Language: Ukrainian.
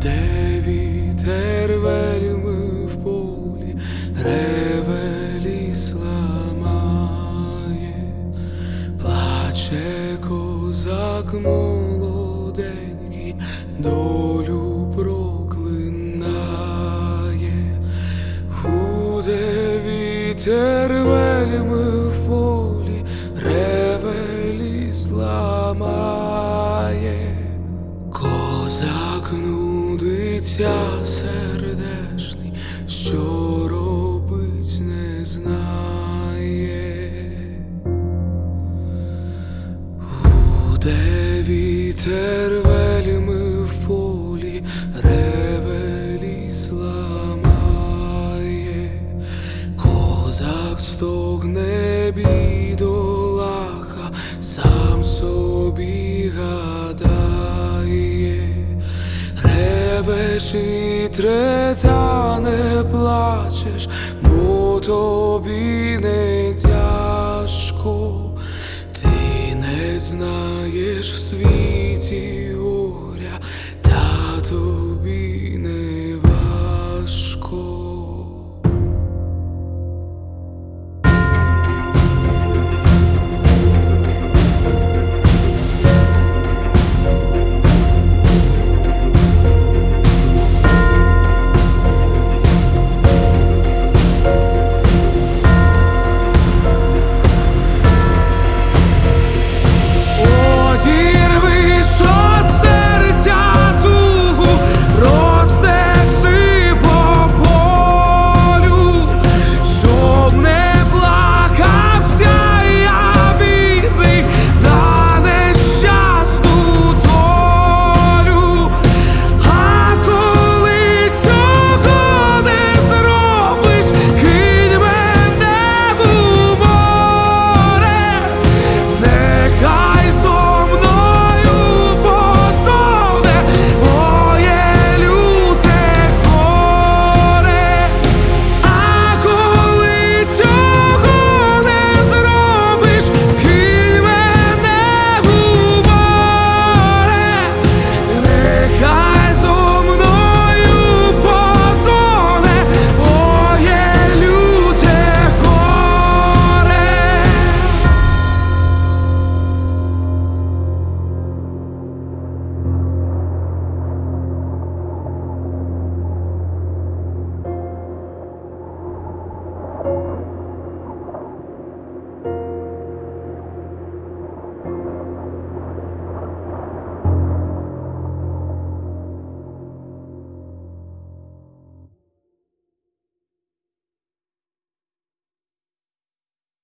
Де вітер вельми в полі, реве ліс ламає, плаче козак молоденький, долю проклинає. Гуде вітер вельми в полі, реве ліс ламає. Козак нудиться сердешний, що робить не знає. Гуде вітер вельми в полі, реве ліс ламає. Козак стогне бідолаха, сам собі гадає. Ревеш, вітре, та не плачеш, бо тобі не тяжко. Ти не знаєш в світі